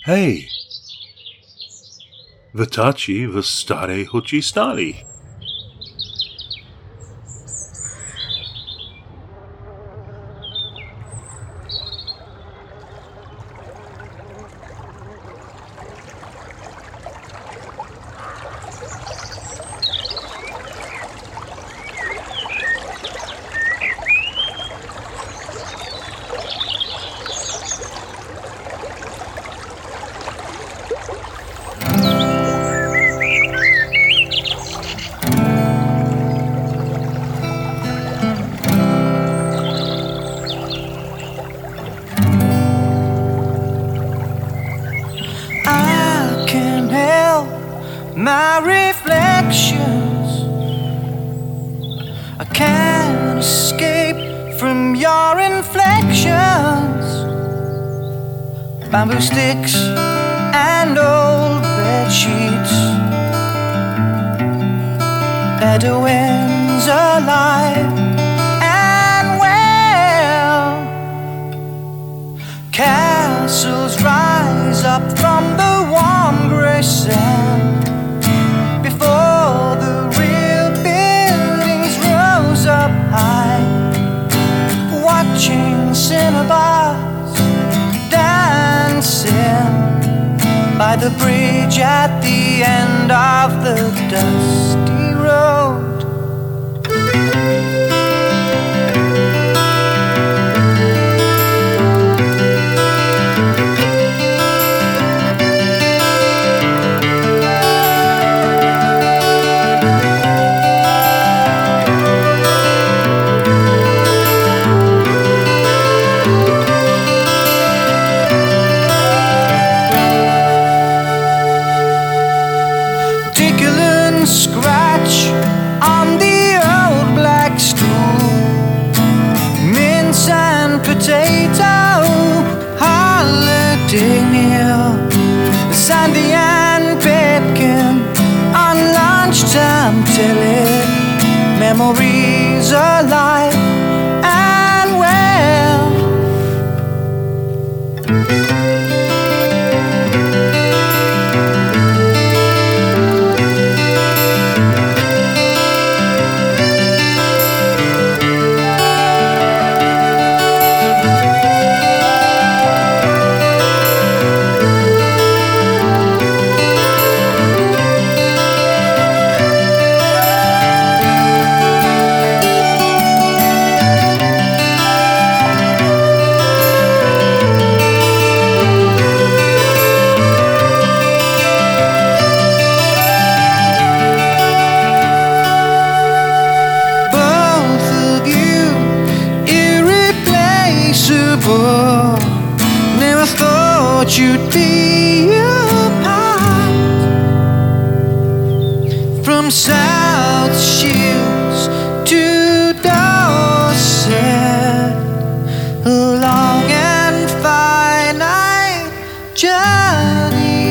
Hej, Vitači v staré hoči stáli. My reflections, I can't escape from your inflections. Bamboo sticks and old bed sheets, Bedouins alive and well. Castles rise up from the warm grey sand before the real buildings rose up high, watching Cinnabars dancing by the bridge at the end of the dusty road. Scratch on the old black stool, mince and potato holiday meal, Sandy and Pipkin on lunchtime telly, memories alive and well. Never thought you'd be apart. From South Shields to Dorset, a long and finite journey.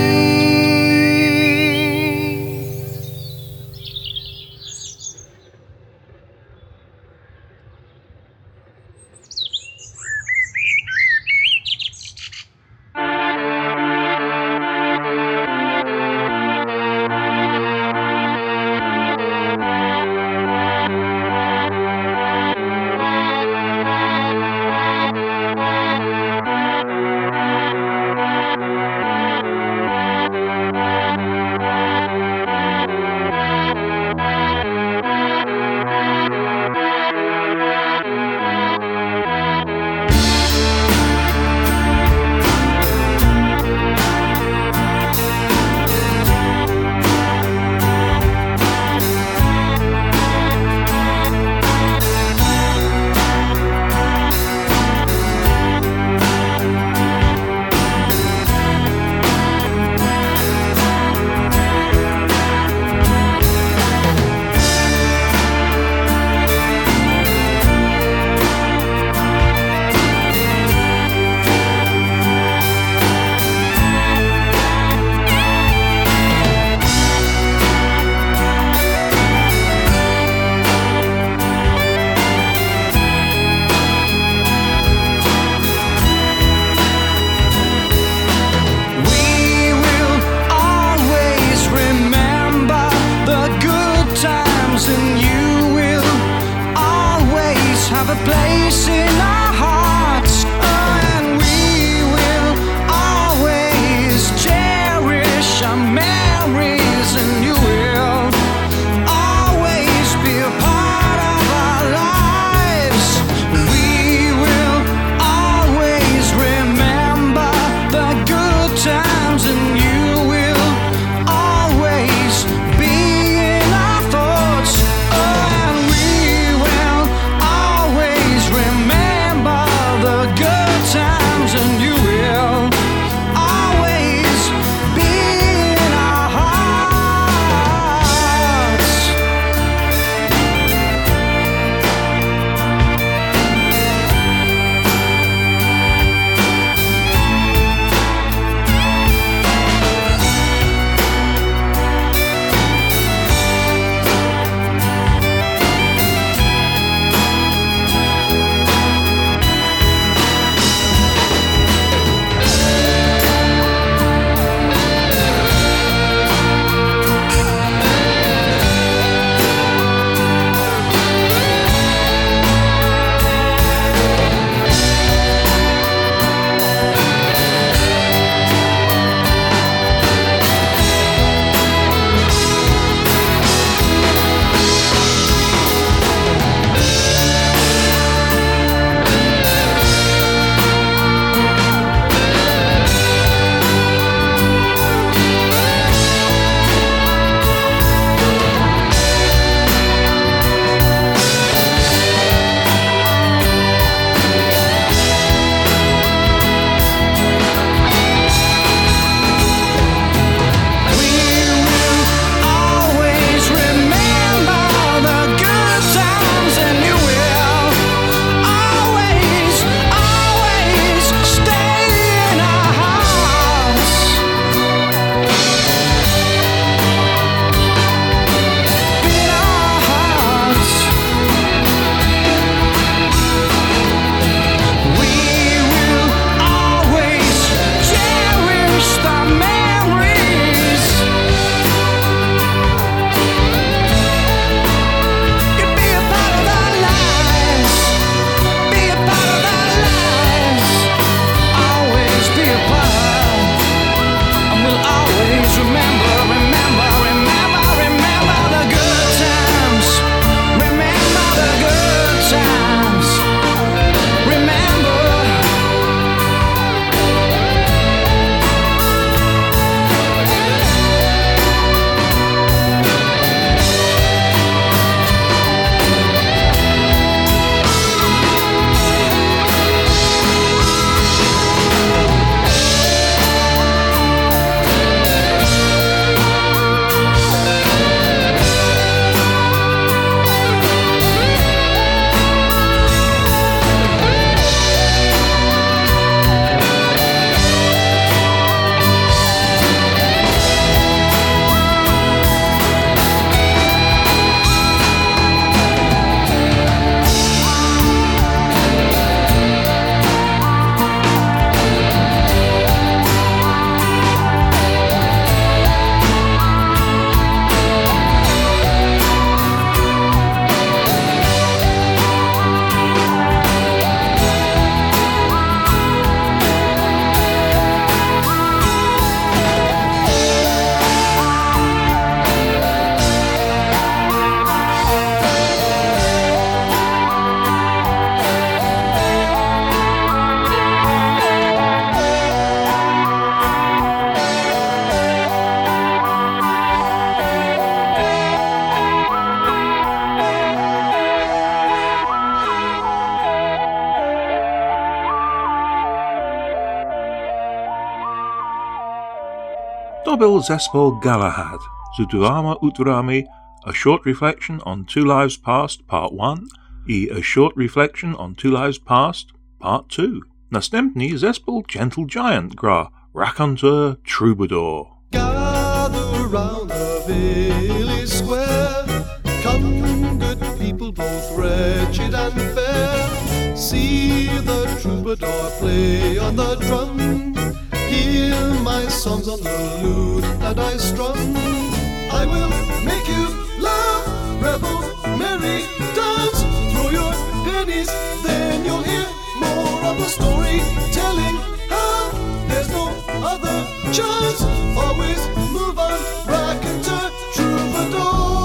Dobil Zespol Galahad, Zutuama Uturami, A Short Reflection on Two Lives Past, Part 1, I A Short Reflection on Two Lives Past, Part 2. Następny Zespol Gentle Giant gra Raconteur Troubadour. Gather round the village square, come good people both wretched and fair, see the troubadour play on the drum, hear my songs on the lute that I strum. I will make you laugh, revel, merry, dance, throw your pennies, then you'll hear more of the story telling how there's no other chance. Always move on, raconteur, troubadour.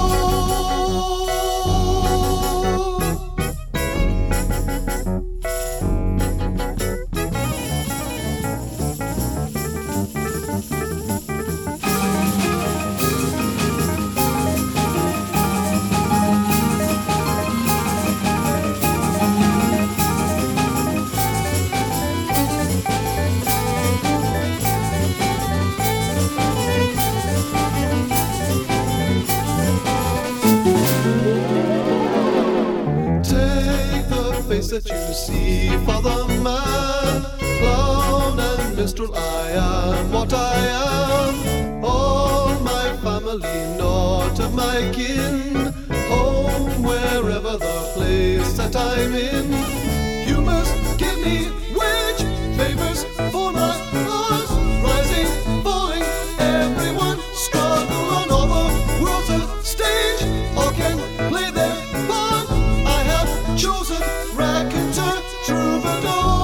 That you see for the man, clown and minstrel, I am what I am. All my family, not of my kin, home wherever the place that I'm in. You must give me wage favors for my art, rising, falling, everyone struggle on all the world's a stage, all can play their part. I have chosen raconteur, troubadour.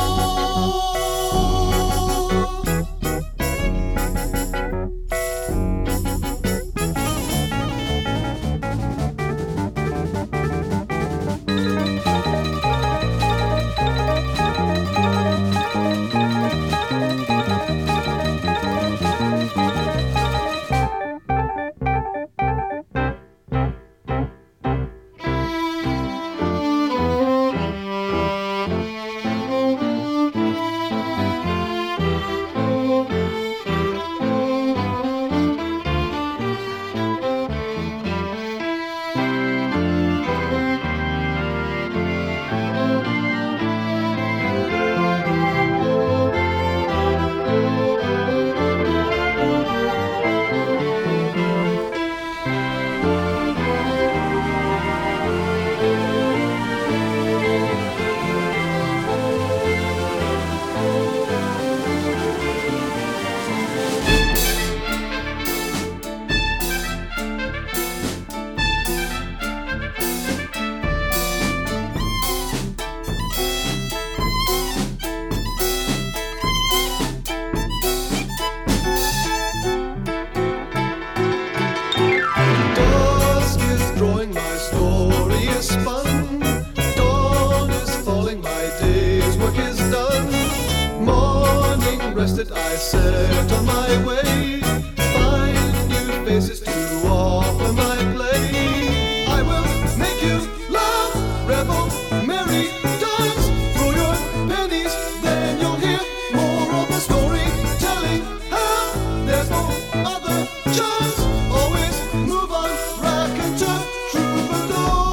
I set on my way, find new faces to offer my play. I will make you laugh, revel, merry, dance, throw your pennies, then you'll hear more of the story telling how there's no other chance. Always move on, raconteur, troubadour.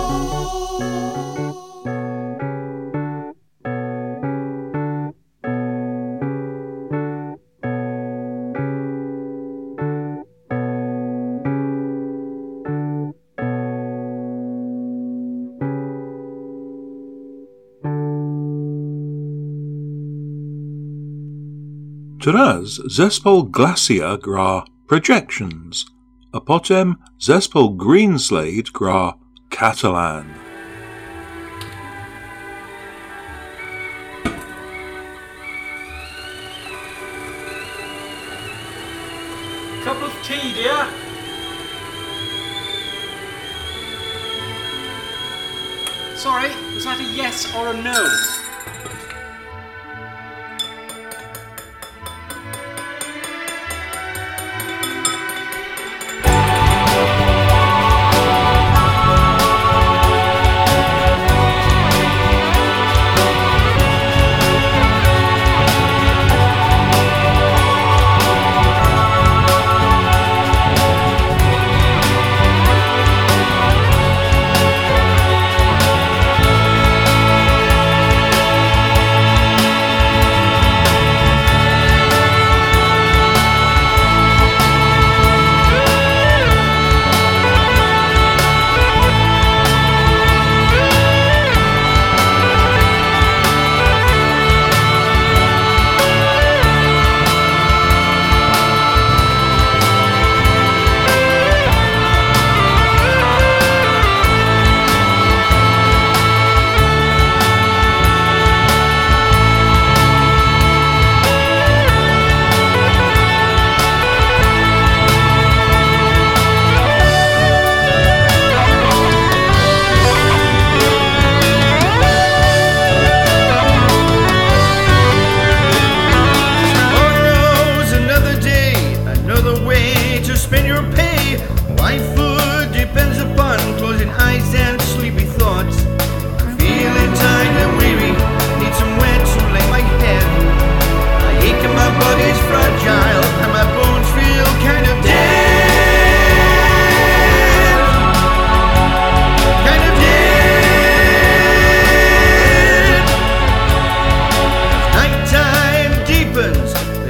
Teraz Zespol Glacier gra Projections, a potem Zespol Greenslade gra Catalan. Cup of tea, dear? Sorry, was that a yes or a no?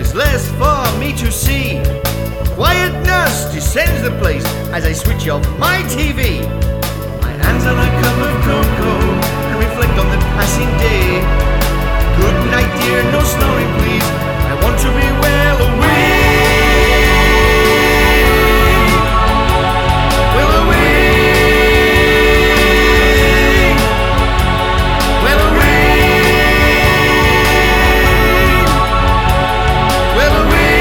there's less for me to see. Quietness descends the place as I switch off my TV. My hands on a cup of cocoa and reflect on the passing day. Good night, dear, no snoring, please. I want to be well away. Well away. Well away. Well away.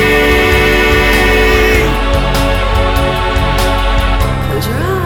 Close your eyes.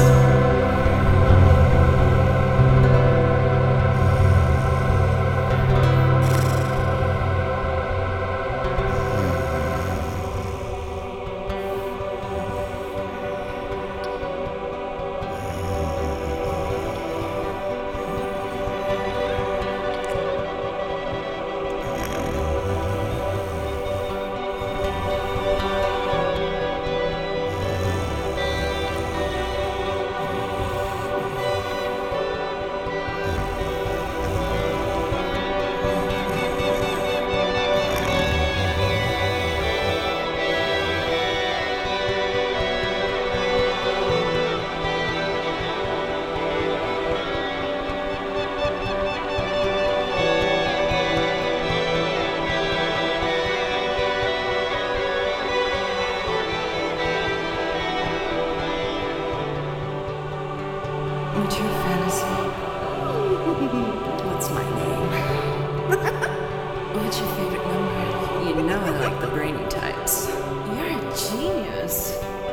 What's your fantasy? What's my name? What's your favorite number? You know I like the brainy types. You're a genius.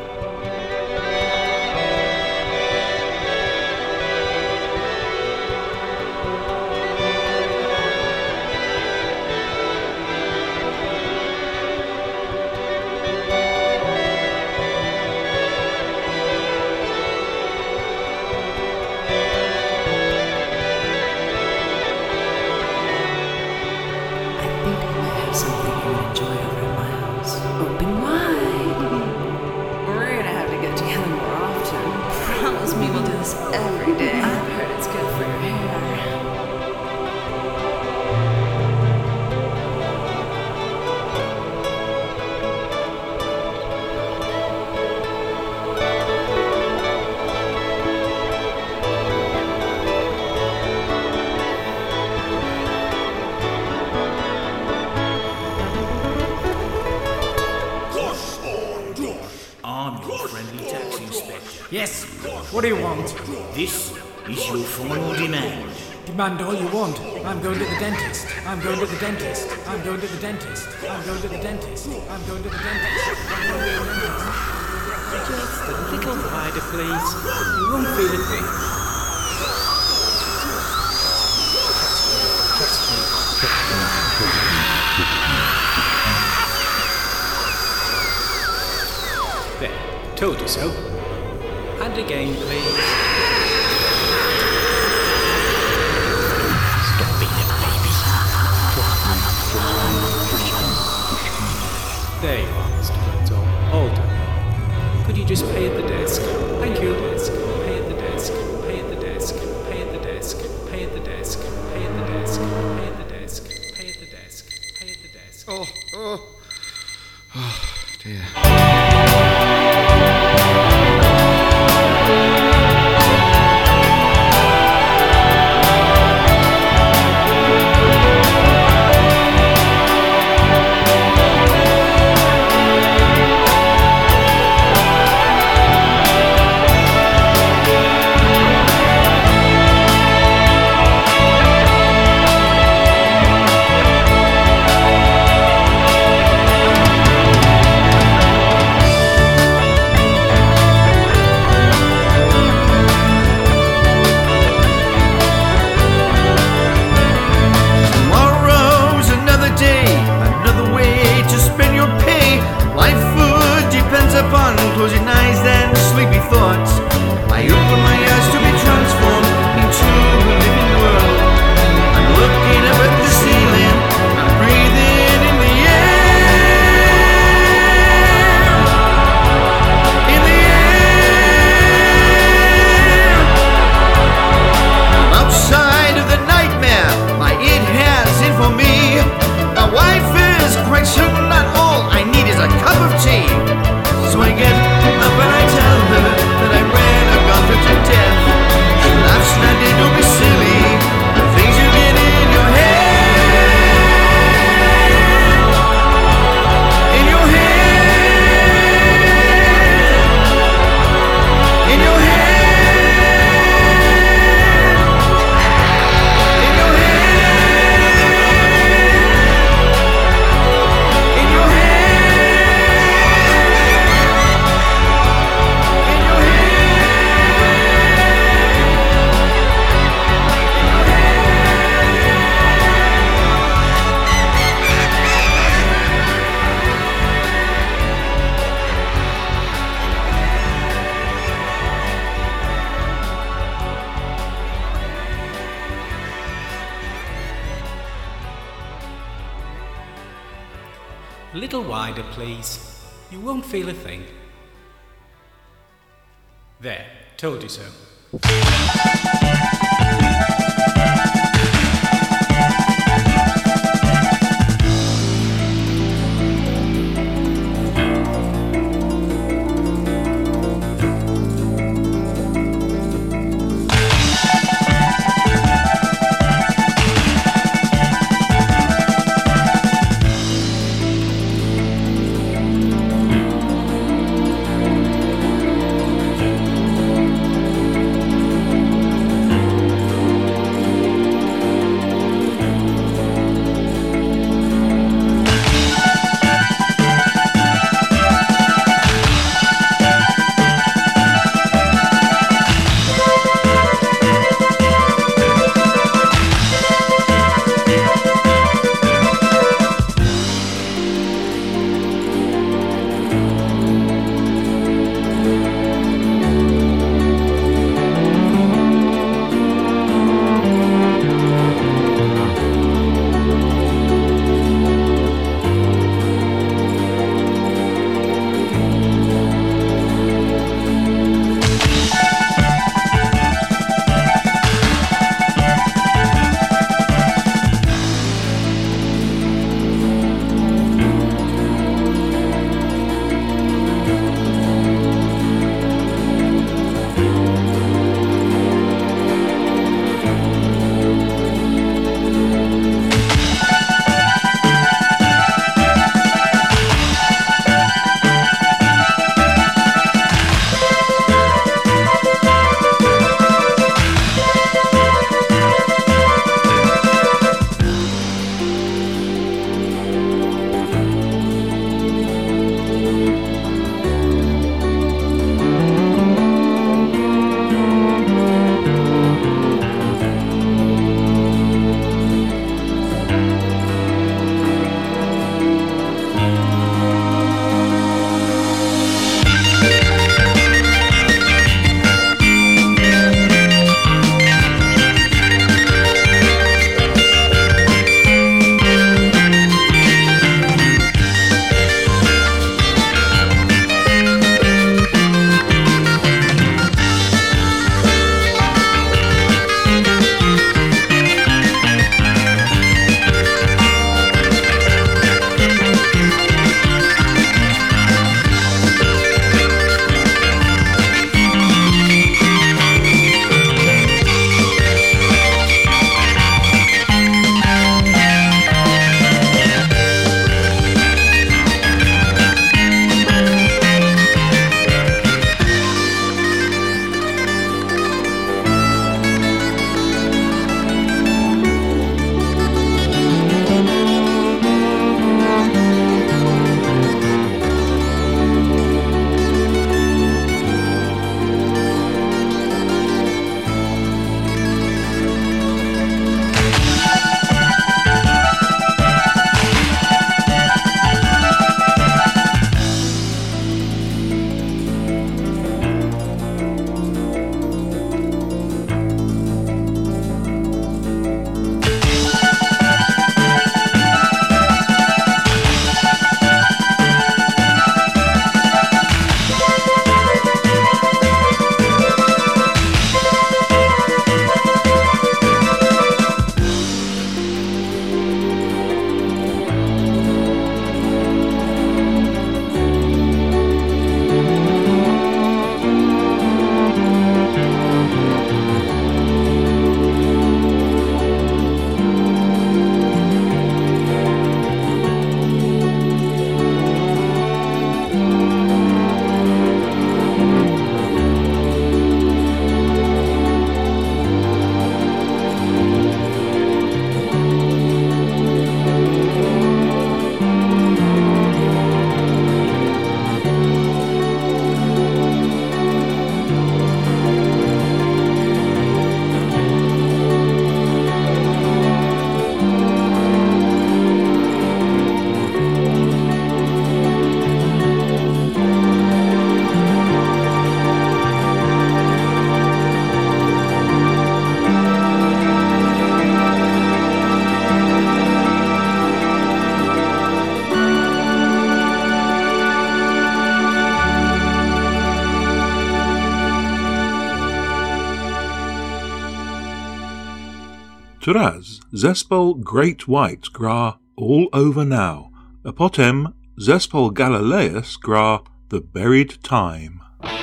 Something you would enjoy over at my house. Open wide. We're gonna have to get together more often. Promise me we'll do this every day. I've heard it's good for your hair. I'm your friendly taxi inspector. Yes, what do you want? This is your final demand. Demand all you want. I'm going to the dentist. I'm going to the dentist. I'm going to the dentist. I'm going to the dentist. I'm going to the dentist. I'm going to the dentist. Just a little wider, please. You won't feel a thing. There, told you so. And again, please. Stop being a baby. There you are, Mr. Rental. All done. Could you just pay at the desk? Thank you. Desk. Pay at the desk. Pay at the desk. Pay at the desk. Pay at the desk. Pay at the desk. Pay at the desk. Pay at the desk. Pay at the desk. Oh dear. A little wider, please. You won't feel a thing. There, told you so. Teraz zespół Great White gra All Over Now, a potem zespół Galileus gra The Buried Time.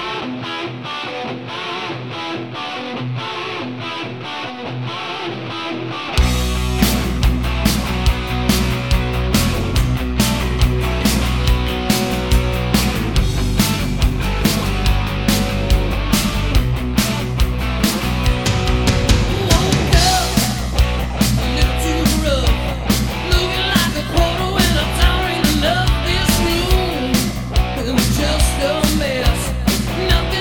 Just a mess.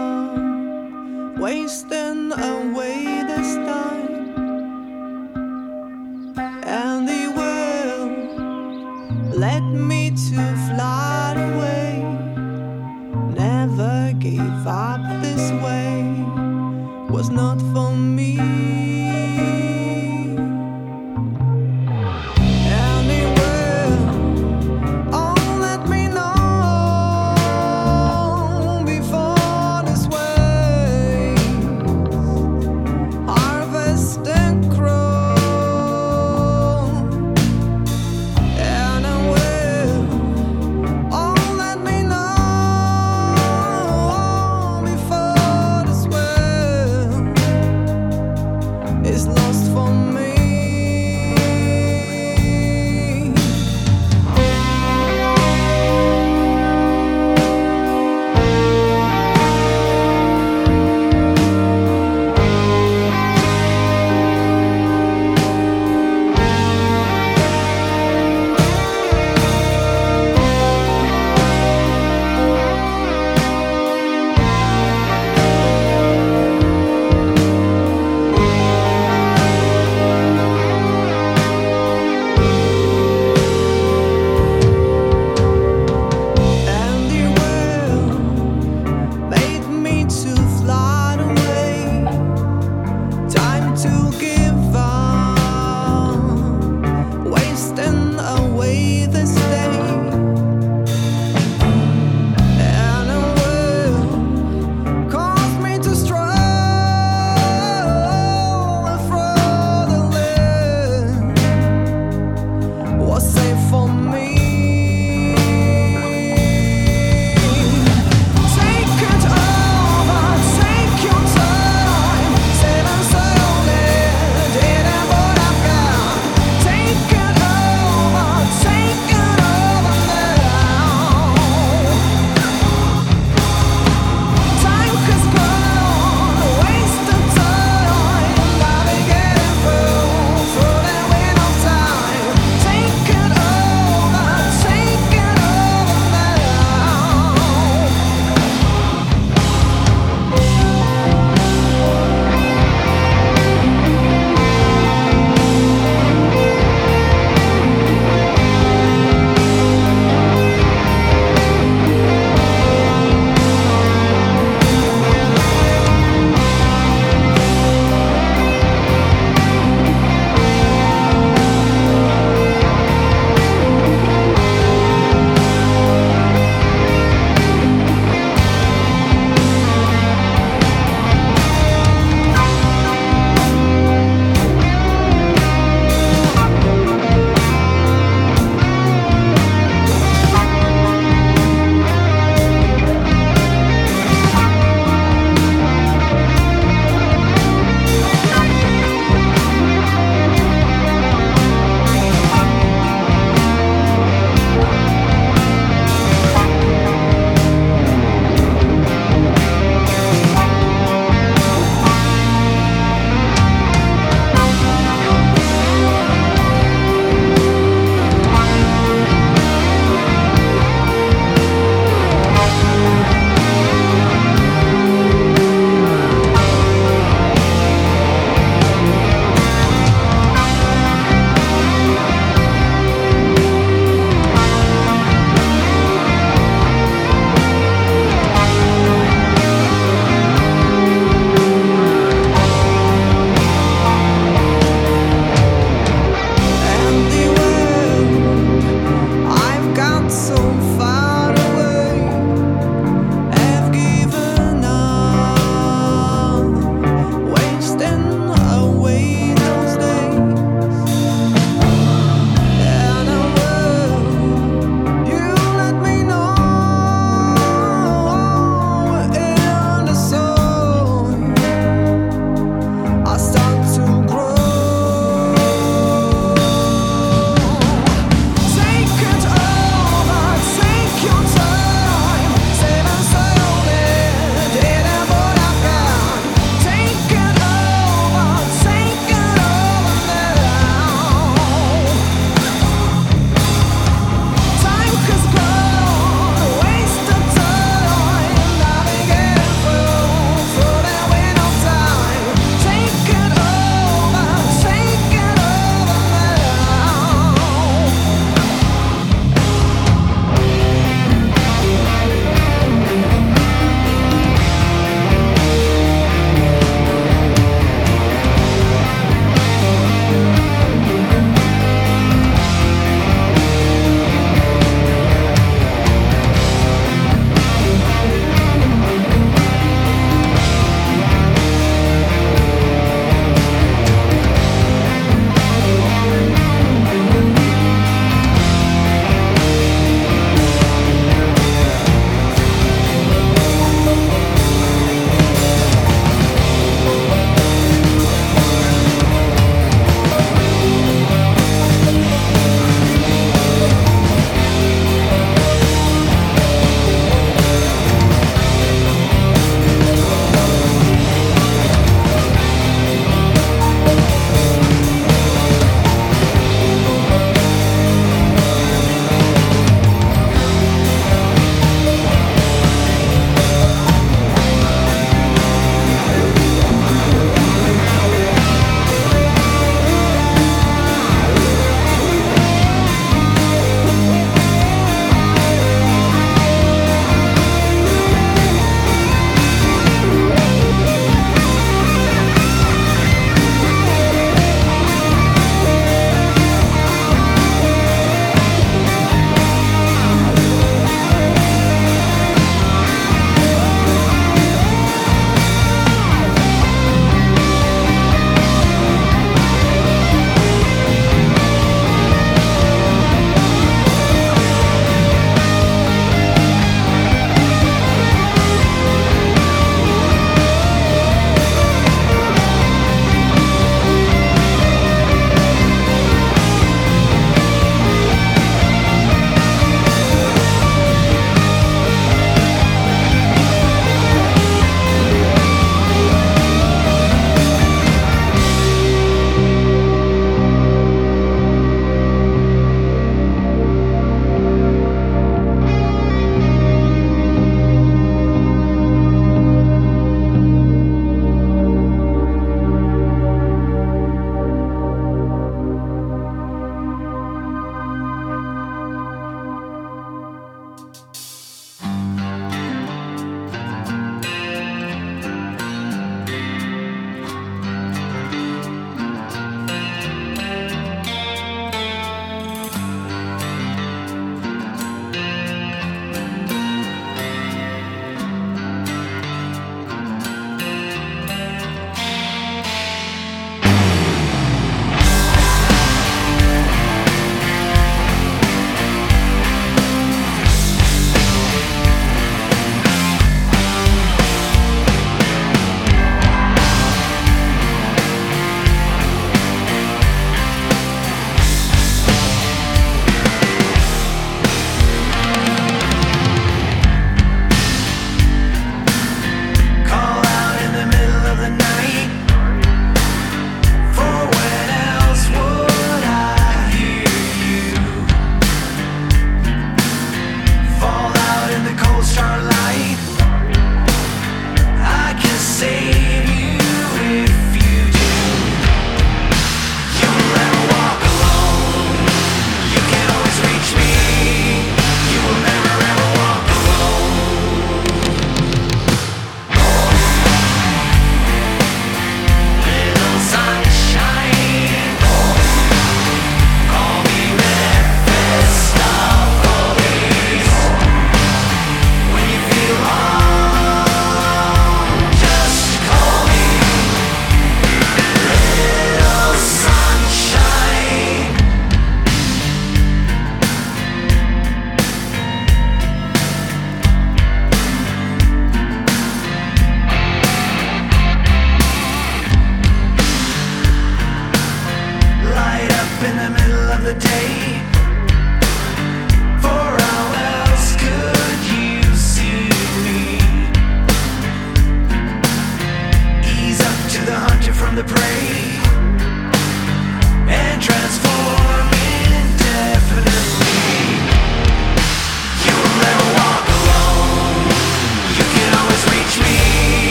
wasting away this time. led me to fly away. Never gave up this way, was not for me. Anywhere, oh, let me know before this way. Harvest and crow. Anywhere, oh, let me know before this way.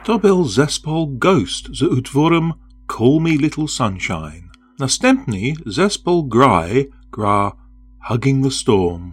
To byl zespol Ghost z utworem Call Me Little Sunshine. Następny zespol Gry gra Hugging the Storm.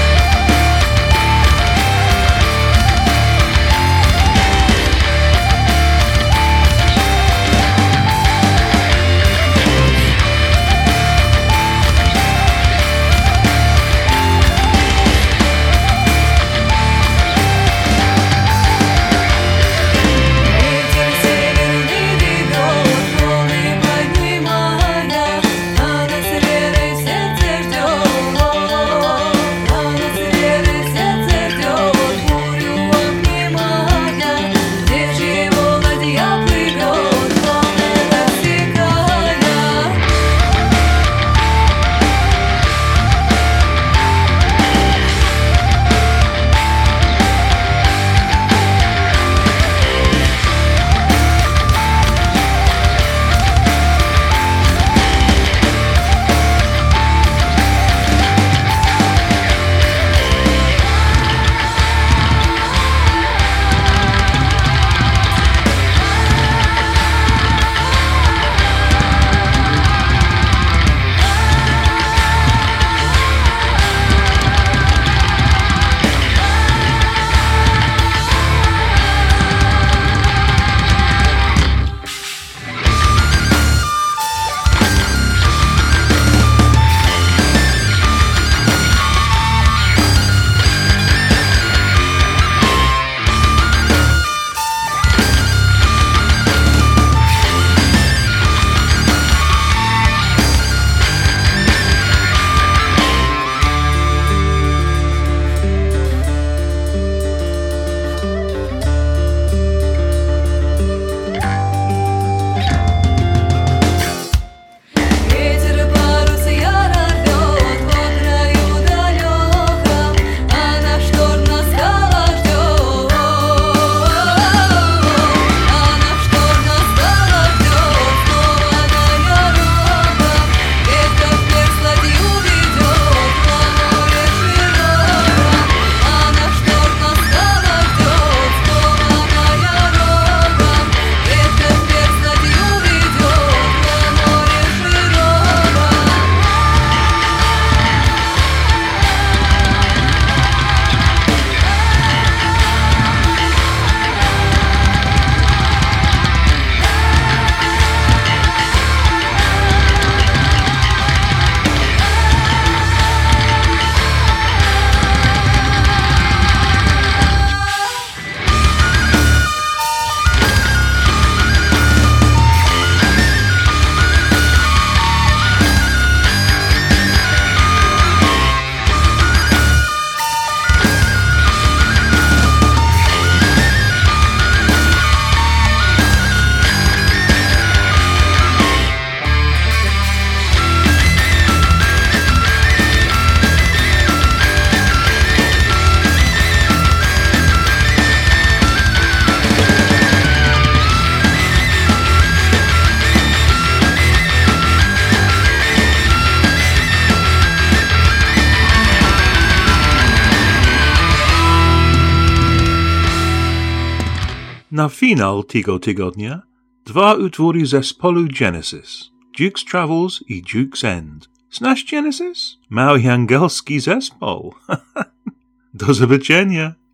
Na finał tego tygodnia dwa utwory zespołu Genesis, Duke's Travels i Duke's End. Znasz Genesis? Mały angielski zespół. Do zobaczenia.